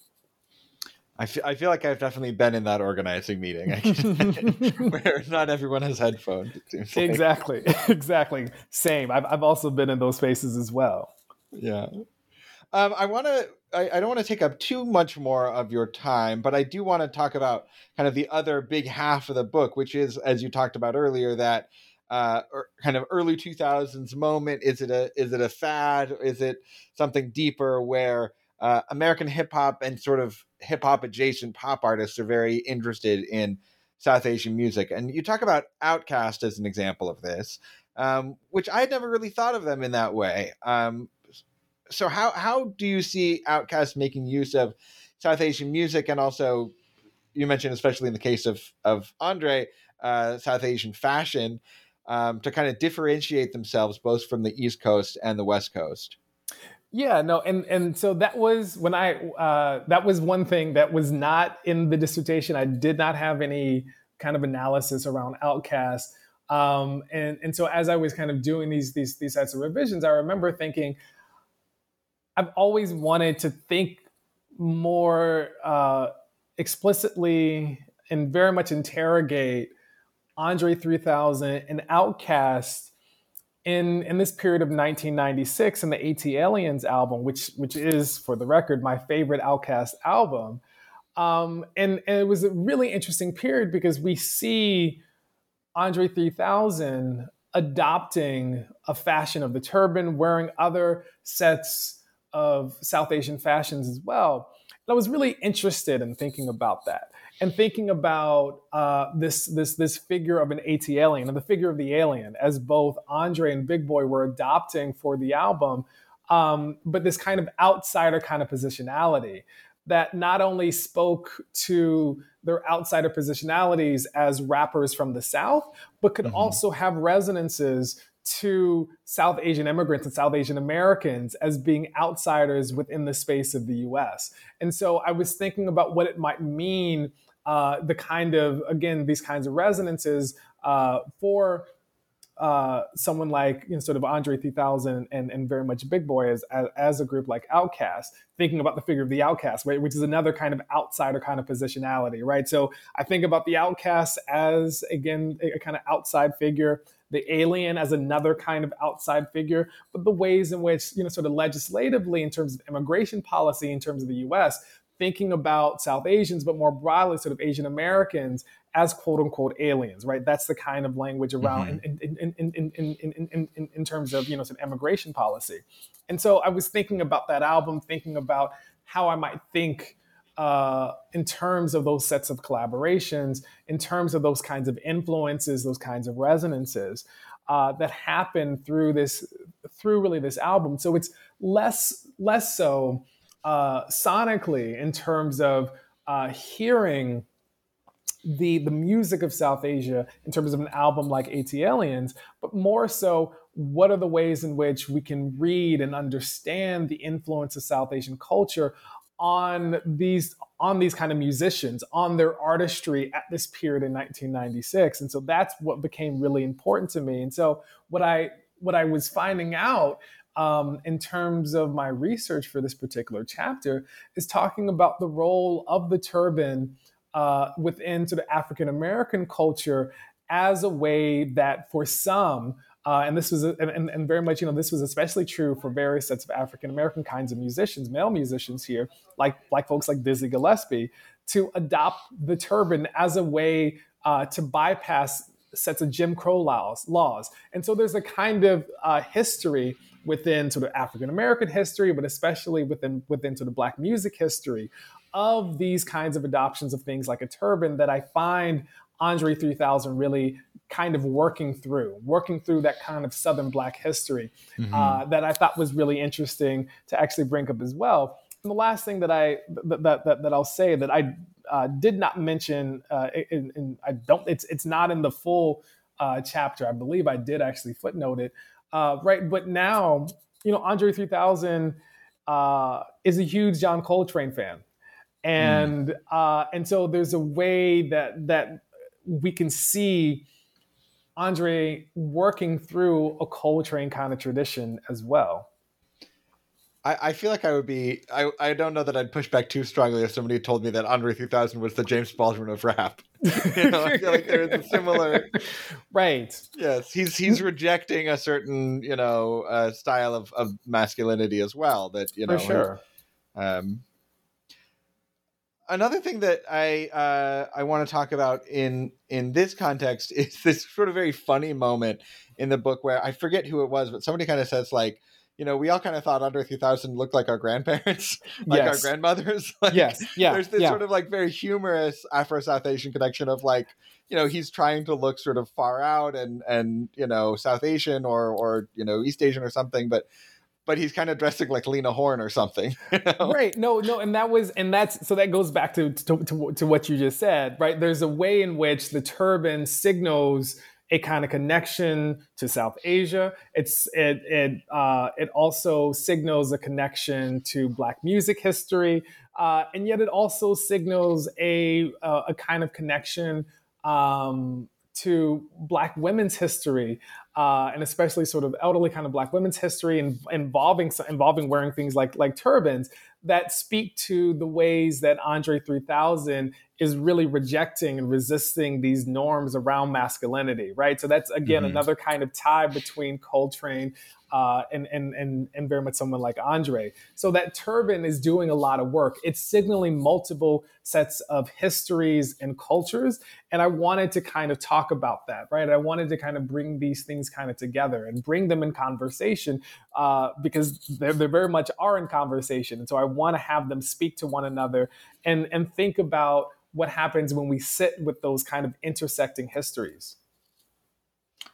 I feel, I feel like I've definitely been in that organizing meeting where not everyone has headphones. It seems like. Exactly. Exactly. Same. I've, I've also been in those spaces as well. Yeah. Um, I want to, I, I don't want to take up too much more of your time, but I do want to talk about kind of the other big half of the book, which is, as you talked about earlier, that uh, kind of early two thousands moment. Is it a, is it a fad? Is it something deeper where uh, American hip hop and sort of hip hop adjacent pop artists are very interested in South Asian music? And you talk about Outkast as an example of this, um, which I had never really thought of them in that way. Um, So how how do you see Outkast making use of South Asian music, and also, you mentioned, especially in the case of of Andre, uh, South Asian fashion, um, to kind of differentiate themselves both from the East Coast and the West Coast? Yeah, no, and and so that was when I uh, that was one thing that was not in the dissertation. I did not have any kind of analysis around Outkast, um, and and so as I was kind of doing these these these types of revisions, I remember thinking, I've always wanted to think more uh, explicitly and very much interrogate Andre three thousand and Outkast in, in this period of nineteen ninety-six and the ATLiens album, which which is, for the record, my favorite Outkast album. Um, and, and it was a really interesting period because we see Andre three thousand adopting a fashion of the turban, wearing other sets of South Asian fashions as well. And I was really interested in thinking about that and thinking about uh, this, this, this figure of an ATLien and the figure of the alien as both Andre and Big Boi were adopting for the album um, but this kind of outsider kind of positionality that not only spoke to their outsider positionalities as rappers from the South, but could mm-hmm. also have resonances to South Asian immigrants and South Asian Americans as being outsiders within the space of the U S. And so I was thinking about what it might mean, uh, the kind of, again, these kinds of resonances uh, for uh, someone like, you know, sort of Andre three thousand and, and very much Big Boi as, as, as a group like Outkast, thinking about the figure of the Outkast, right, which is another kind of outsider kind of positionality, right? So I think about the Outkast as, again, a, a kind of outside figure, the alien as another kind of outside figure, but the ways in which, you know, sort of legislatively in terms of immigration policy, in terms of the U S, thinking about South Asians, but more broadly sort of Asian Americans as quote unquote aliens, right? That's the kind of language around mm-hmm. in, in, in, in, in, in, in, in, in terms of, you know, some immigration policy. And so I was thinking about that album, thinking about how I might think uh, in terms of those sets of collaborations, in terms of those kinds of influences, those kinds of resonances uh, that happen through this, through really this album. So it's less, less so uh, sonically in terms of uh, hearing the the music of South Asia in terms of an album like ATLiens, but more so, what are the ways in which we can read and understand the influence of South Asian culture on these on these kind of musicians, on their artistry at this period in nineteen ninety-six. And so that's what became really important to me. And so what I what I was finding out um, in terms of my research for this particular chapter is talking about the role of the turban Uh, within sort of African American culture as a way that for some, uh, and this was, a, and, and very much, you know, this was especially true for various sets of African American kinds of musicians, male musicians here, like like folks like Dizzy Gillespie, to adopt the turban as a way uh, to bypass sets of Jim Crow laws. laws. And so there's a kind of uh, history within sort of African American history, but especially within within sort of Black music history, of these kinds of adoptions of things like a turban that I find Andre three thousand really kind of working through, working through that kind of Southern Black history mm-hmm. uh, that I thought was really interesting to actually bring up as well. And the last thing that I that that, that I'll say that I uh, did not mention, uh, in, in, I don't, it's it's not in the full uh, chapter. I believe I did actually footnote it, uh, right? But now, you know, Andre three thousand uh, is a huge John Coltrane fan. And mm. uh, and so there's a way that that we can see Andre working through a Coltrane kind of tradition as well. I, I feel like I would be, I, I don't know that I'd push back too strongly if somebody told me that Andre three thousand was the James Baldwin of rap. You know, I feel like there is a similar... Right. Yes, he's he's rejecting a certain, you know, uh, style of, of masculinity as well. That, you know... For sure. Um, Another thing that I uh, I want to talk about in in this context is this sort of very funny moment in the book where I forget who it was, but somebody kind of says like, you know, we all kind of thought Andre three thousand looked like our grandparents, like yes. our grandmothers. Like, yes, yeah. There's this yeah. sort of like very humorous Afro-South Asian connection of like, you know, he's trying to look sort of far out and and you know South Asian or or you know East Asian or something, but. But he's kind of dressing like Lena Horne or something. You know? Right. No, no. And that was, and that's, so that goes back to, to, to, to what you just said, right? There's a way in which the turban signals a kind of connection to South Asia. It's, it, it, uh, it also signals a connection to Black music history. Uh, and yet it also signals a, uh, a kind of connection, um, to Black women's history, uh, and especially sort of elderly kind of Black women's history and involving involving wearing things like like turbans that speak to the ways that Andre three thousand is really rejecting and resisting these norms around masculinity, right? So that's, again, mm-hmm. another kind of tie between Coltrane uh, and, and, and, and very much someone like Andre. So that turban is doing a lot of work. It's signaling multiple sets of histories and cultures. And I wanted to kind of talk about that, right? I wanted to kind of bring these things kind of together and bring them in conversation uh, because they they very much are in conversation. And so I want to have them speak to one another and, and think about what happens when we sit with those kind of intersecting histories.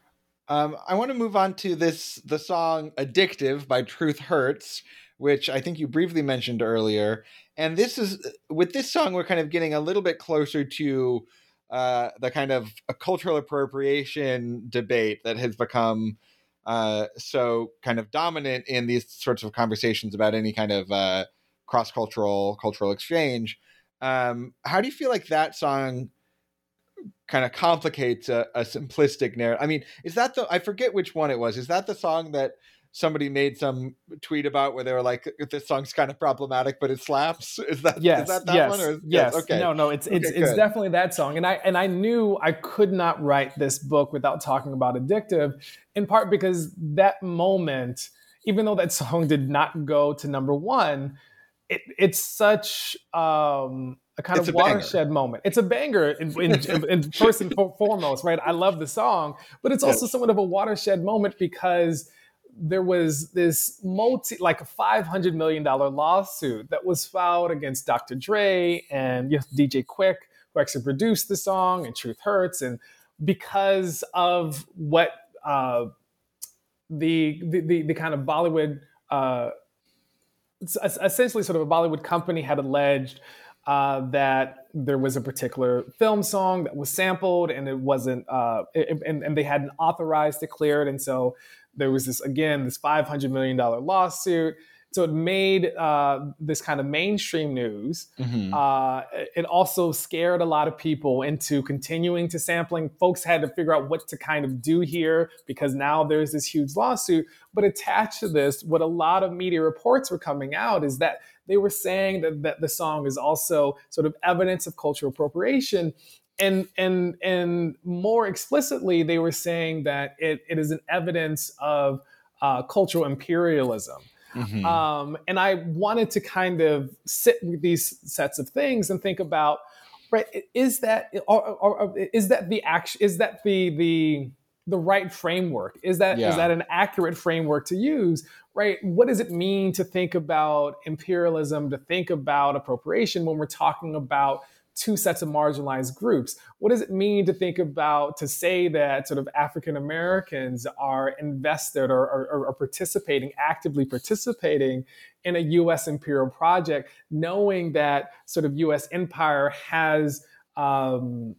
Um, I want to move on to this the song "Addictive" by Truth Hurts, which I think you briefly mentioned earlier. And this is with this song, we're kind of getting a little bit closer to uh, the kind of a cultural appropriation debate that has become uh, so kind of dominant in these sorts of conversations about any kind of uh, cross-cultural cultural exchange. Um, how do you feel like that song kind of complicates a, a simplistic narrative? I mean, is that the, I forget which one it was. Is that the song that somebody made some tweet about where they were like, this song's kind of problematic, but it slaps? Is that, yes, is that that yes, one? Or, yes. yes. Okay. No, no, it's, okay, it's, good. it's definitely that song. And I, and I knew I could not write this book without talking about Addictive, in part because that moment, even though that song did not go to number one, it, it's such, um, a kind it's of a watershed banger. moment. It's a banger in, in, in first and foremost, right? I love the song, but it's also yes. somewhat of a watershed moment because there was this multi, like a five hundred million dollars lawsuit that was filed against Doctor Dre and you know, D J Quick, who actually produced the song, and Truth Hurts. And because of what uh, the, the, the, the kind of Bollywood, uh, essentially sort of a Bollywood company had alleged Uh, that there was a particular film song that was sampled and it wasn't, uh, it, and, and they hadn't authorized it, cleared. And so there was this, again, this five hundred million dollars lawsuit. So it made uh, this kind of mainstream news. Mm-hmm. Uh, it also scared a lot of people into continuing to sampling. Folks had to figure out what to kind of do here because now there's this huge lawsuit. But attached to this, what a lot of media reports were coming out is that they were saying that, that the song is also sort of evidence of cultural appropriation. And, and, and more explicitly, they were saying that it, it is an evidence of uh, cultural imperialism. Mm-hmm. Um, and I wanted to kind of sit with these sets of things and think about, right, is that, or, or, or is that the action, is that the, the, the right framework? Is that, yeah. is that an accurate framework to use, right? What does it mean to think about imperialism, to think about appropriation when we're talking about two sets of marginalized groups? What does it mean to think about, to say that sort of African Americans are invested or, or, or participating, actively participating in a U S imperial project, knowing that sort of U S empire has um,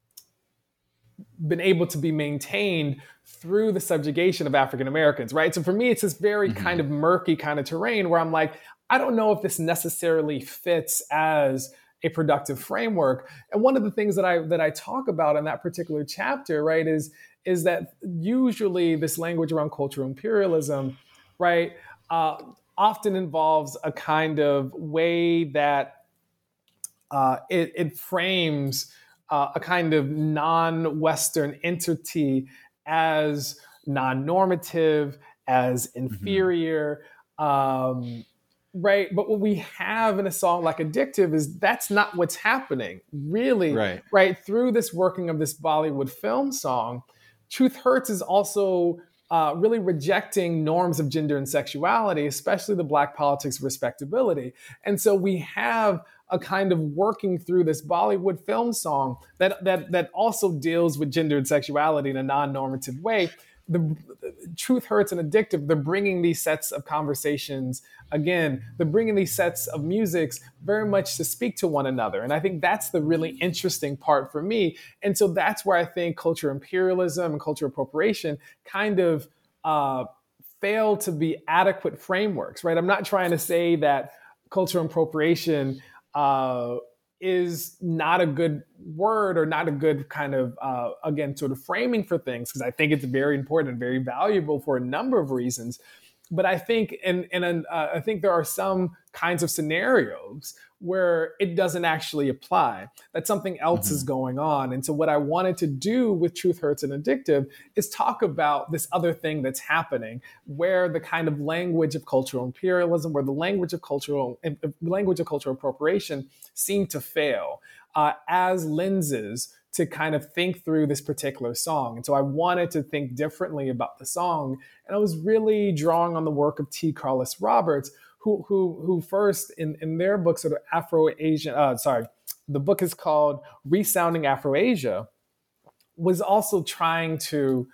been able to be maintained through the subjugation of African Americans, right? So for me, it's this very mm-hmm. kind of murky kind of terrain where I'm like, I don't know if this necessarily fits as a productive framework. And one of the things that I that I talk about in that particular chapter, right, is, is that usually this language around cultural imperialism, right, uh, often involves a kind of way that uh, it, it frames uh, a kind of non-Western entity as non-normative, as inferior, mm-hmm. um, right? But what we have in a song like Addictive is that's not what's happening, really, right? right? Through this working of this Bollywood film song, Truth Hurts is also uh, really rejecting norms of gender and sexuality, especially the Black politics of respectability. And so we have a kind of working through this Bollywood film song that that that also deals with gender and sexuality in a non-normative way. The, the Truth Hurts and Addictive, they're bringing these sets of conversations, again, they're bringing these sets of musics very much to speak to one another. And I think that's the really interesting part for me. And so that's where I think cultural imperialism and cultural appropriation kind of uh, fail to be adequate frameworks, right? I'm not trying to say that cultural appropriation uh, is not a good word or not a good kind of, uh, again, sort of framing for things, because I think it's very important and very valuable for a number of reasons. But I think, and, and uh, I think there are some kinds of scenarios where it doesn't actually apply, that something else mm-hmm. is going on. And so what I wanted to do with Truth Hurts and Addictive is talk about this other thing that's happening, where the kind of language of cultural imperialism, where the language of cultural uh, language of cultural appropriation seem to fail uh, as lenses to kind of think through this particular song. And so I wanted to think differently about the song. And I was really drawing on the work of T. Carlos Roberts, who who who first in, in their book, sort of Afro-Asian, uh, sorry, the book is called Resounding Afro-Asia, was also trying to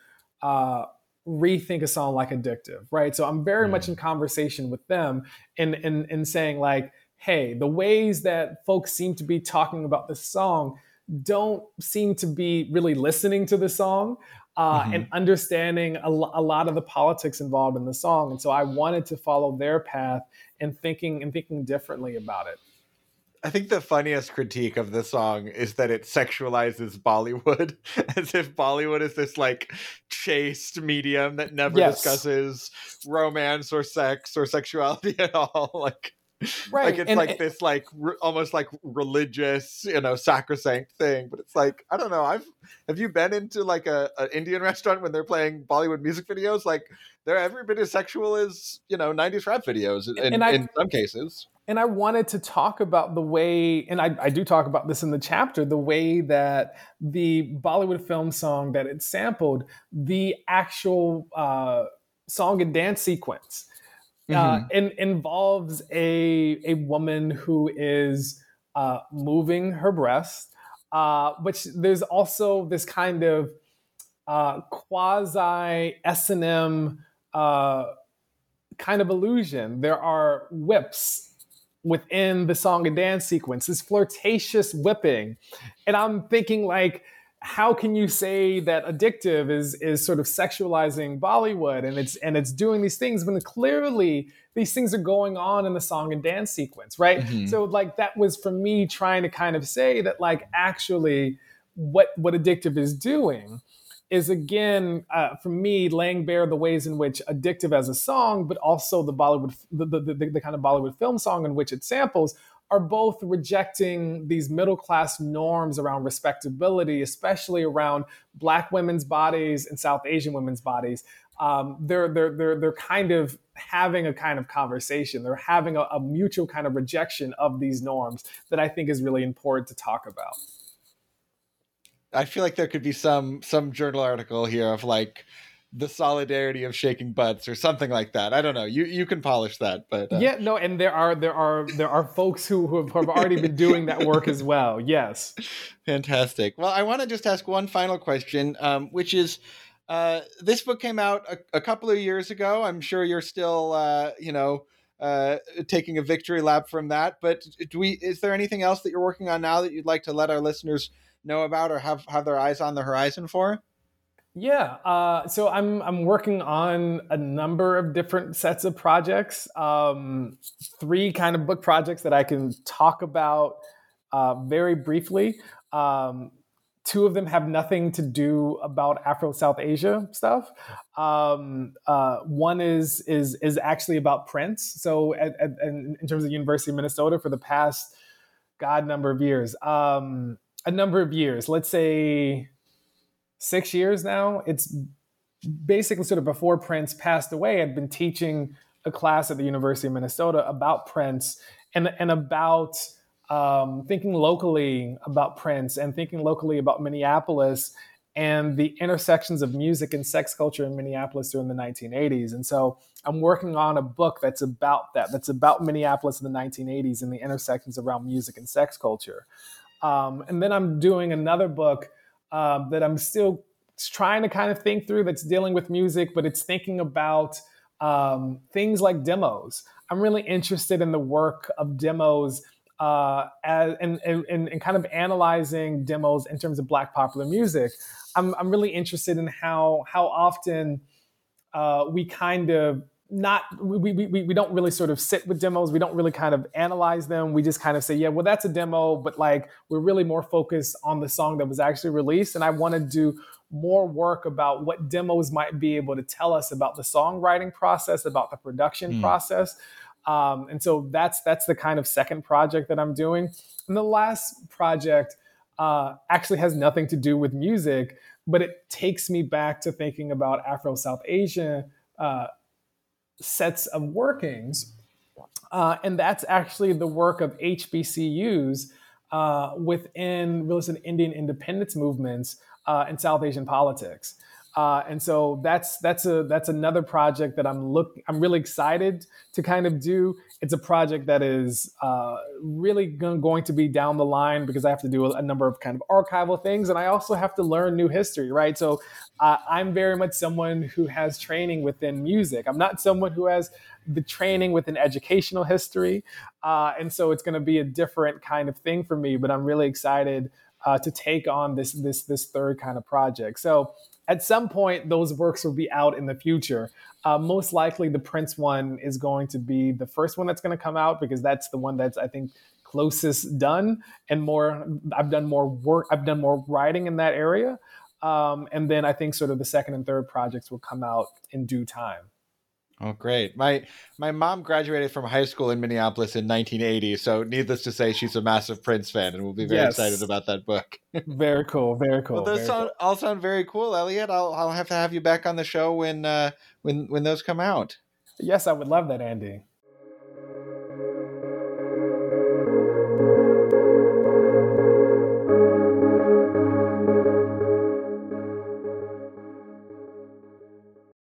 uh, rethink a song like Addictive, right? So I'm very mm. much in conversation with them and, and, and saying like, hey, the ways that folks seem to be talking about this song don't seem to be really listening to the song uh, mm-hmm. and understanding a, a lot of the politics involved in the song. And so I wanted to follow their path and thinking and thinking differently about it. I think the funniest critique of the song is that it sexualizes Bollywood, as if Bollywood is this like chaste medium that never yes. discusses romance or sex or sexuality at all. Like, right. like it's and, like and, this like re- almost like religious, you know, sacrosanct thing. But it's like, I don't know. I've have you been into like a an Indian restaurant when they're playing Bollywood music videos? Like they're every bit as sexual as, you know, nineties rap videos in, and I, in some cases. And I wanted to talk about the way, and I, I do talk about this in the chapter, the way that the Bollywood film song that it sampled, the actual uh, song and dance sequence uh, mm-hmm. in, involves a, a woman who is uh, moving her breast, uh, which there's also this kind of uh, quasi S and M uh, kind of illusion. There are whips within the song and dance sequence, this flirtatious whipping. And I'm thinking like, how can you say that Addictive is is sort of sexualizing Bollywood and it's and it's doing these things when clearly these things are going on in the song and dance sequence, right? Mm-hmm. So like that was for me trying to kind of say that like actually what what Addictive is doing is again, uh, for me, laying bare the ways in which Addictive as a song, but also the Bollywood, the, the, the, the kind of Bollywood film song in which it samples, are both rejecting these middle-class norms around respectability, especially around Black women's bodies and South Asian women's bodies. Um, they're, they're, they're, they're kind of having a kind of conversation. They're having a, a mutual kind of rejection of these norms that I think is really important to talk about. I feel like there could be some some journal article here of like the solidarity of shaking butts or something like that. I don't know. You you can polish that, but uh... yeah, no. And there are there are there are folks who, who have already been doing that work as well. Yes, fantastic. Well, I want to just ask one final question, um, which is, uh, this book came out a, a couple of years ago. I'm sure you're still, uh, you know. Uh, taking a victory lap from that. But do we? Is there anything else that you're working on now that you'd like to let our listeners know about or have, have their eyes on the horizon for? Yeah, uh, so I'm I'm working on a number of different sets of projects. Um, three kind of book projects that I can talk about uh, very briefly. Um, Two of them have nothing to do about Afro-South Asia stuff. Um, uh, one is is is actually about Prince. So at, at, in terms of University of Minnesota for the past, God, number of years, um, a number of years, let's say six years now, it's basically sort of before Prince passed away, I'd been teaching a class at the University of Minnesota about Prince and, and about Um, thinking locally about Prince and thinking locally about Minneapolis and the intersections of music and sex culture in Minneapolis during the nineteen eighties. And so I'm working on a book that's about that, that's about Minneapolis in the nineteen eighties and the intersections around music and sex culture. Um, and then I'm doing another book uh, that I'm still trying to kind of think through that's dealing with music, but it's thinking about um, things like demos. I'm really interested in the work of demos Uh, as, and, and, and kind of analyzing demos in terms of Black popular music. I'm, I'm really interested in how how often uh, we kind of not, we, we, we, we don't really sort of sit with demos. We don't really kind of analyze them. We just kind of say, yeah, well, that's a demo, but like we're really more focused on the song that was actually released. And I want to do more work about what demos might be able to tell us about the songwriting process, about the production mm. process. Um, and so that's that's the kind of second project that I'm doing. And the last project uh, actually has nothing to do with music, but it takes me back to thinking about Afro-South Asia uh, sets of workings. Uh, and that's actually the work of H B C Us uh, within really Indian independence movements uh, in South Asian politics. Uh, and so that's that's a that's another project that I'm look I'm really excited to kind of do. It's a project that is uh, really g- going to be down the line because I have to do a, a number of kind of archival things, and I also have to learn new history, right? So uh, I'm very much someone who has training within music. I'm not someone who has the training within educational history, uh, and so it's going to be a different kind of thing for me. But I'm really excited uh, to take on this this this third kind of project. So at some point, those works will be out in the future. Uh, most likely, the Prince one is going to be the first one that's going to come out because that's the one that's, I think, closest done and more. I've done more work. I've done more writing in that area, um, and then I think sort of the second and third projects will come out in due time. Oh, great. My my mom graduated from high school in Minneapolis in nineteen eighty, so needless to say, she's a massive Prince fan and will be very Yes. excited about that book. Very cool. Very cool. Well, those very sound, cool. all sound very cool, Elliot. I'll I'll have to have you back on the show when uh, when when those come out. Yes, I would love that, Andy.